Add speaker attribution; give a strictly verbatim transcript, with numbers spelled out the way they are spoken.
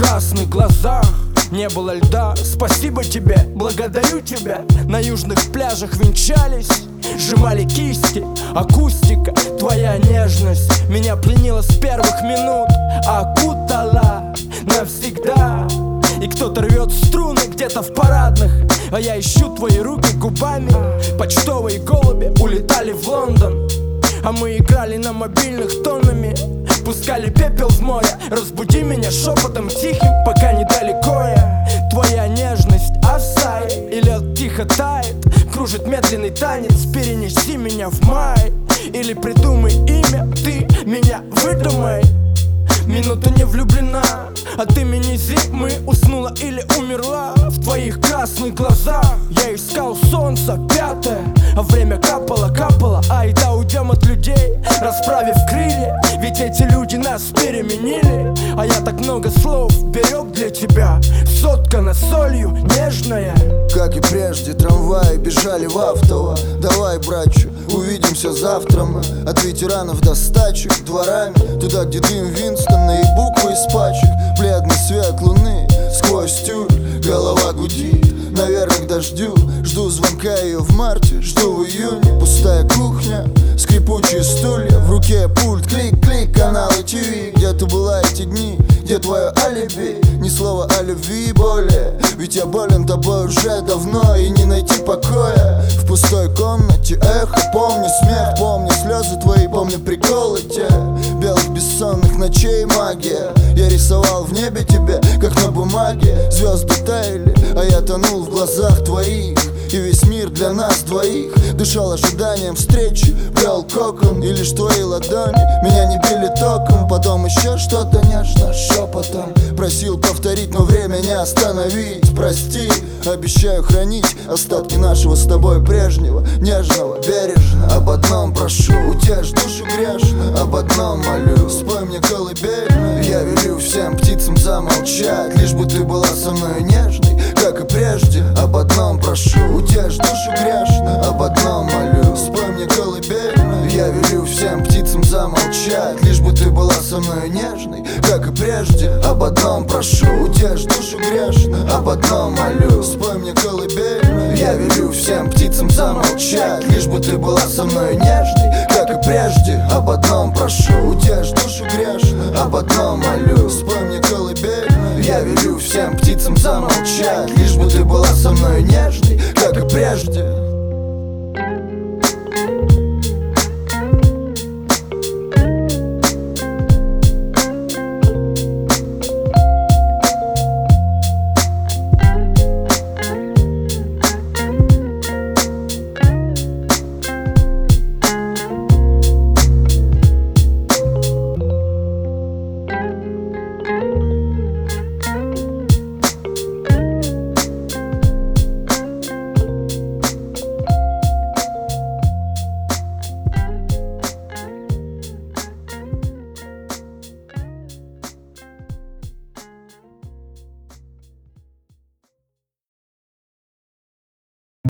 Speaker 1: красных глазах не было льда. Спасибо тебе, благодарю тебя. На южных пляжах венчались, сжимали кисти. Акустика, твоя нежность меня пленила с первых минут, окутала навсегда. И кто-то рвет струны где-то в парадных, а я ищу твои руки губами. Почтовые голуби улетали в Лондон, а мы играли на мобильных тоннами. Пускали пепел в море, разбуди меня шепотом тихим, пока недалеко я. Твоя нежность осай, и лед тихо тает, кружит медленный танец. Перенеси меня в май, или придумай имя, ты меня выдумай. Минута не влюблена, от имени зимы уснула или умерла. В твоих красных глазах я искал солнце пятое, а время капало, капало. Ай да уйдем от людей, расправив крылья, ведь эти люди нас переменили. А я так много слов берег для тебя, соткана солью нежная.
Speaker 2: Как и прежде, трамваи бежали в автово. Давай, братчу, увидимся завтра мы. От ветеранов до стачек дворами, туда, где дым Винстона и буквы из пачек. Бледный свет луны сквозь тюль, голова гудит, наверное, к дождю. Жду звонка ее в марте, жду в июне. Пустая кухня, скрипучие стулья, в руке пульт, клик-клик, каналы ТВ. Где ты была эти дни, где твое алиби? Ни слова о любви более, ведь я болен тобой уже давно, и не найти покоя. В пустой комнате эхо, помню смех, помню слезы твои, помню приколы те. Белых бессонных ночей магия, я рисовал в небе тебя, как на бумаге. Звезды таяли, а я тонул в глазах твоих, и весь мир для нас двоих дышал ожиданием встречи, плел кокон, и лишь твои ладони меня не били током. Потом еще что-то нежно шепотом просил повторить, но время не остановить. Прости, обещаю хранить остатки нашего с тобой прежнего, нежного, бережно. Об одном прошу, утешь душу грешно, об одном молю, спой мне колыбельную. Я велю всем птицам замолчать, лишь бы ты была со мной нежной, как и прежде. Об одном прошу, утешь душу грешно, об одном молю, спой мне колыбельную. Я велю всем птицам замолчать, лишь бы ты была со мной нежной, как и прежде. Об одном прошу, утешь душу грешно, об одном молю, спой мне колыбельную. Я велю всем птицам замолчать, лишь бы ты была со мной нежной, как и прежде. Об одном прошу, утешь душу грешно, об одном молю, спой мне колыбельную. Я велю всем птицам замолчать, лишь бы ты была со мной нежной, как и прежде.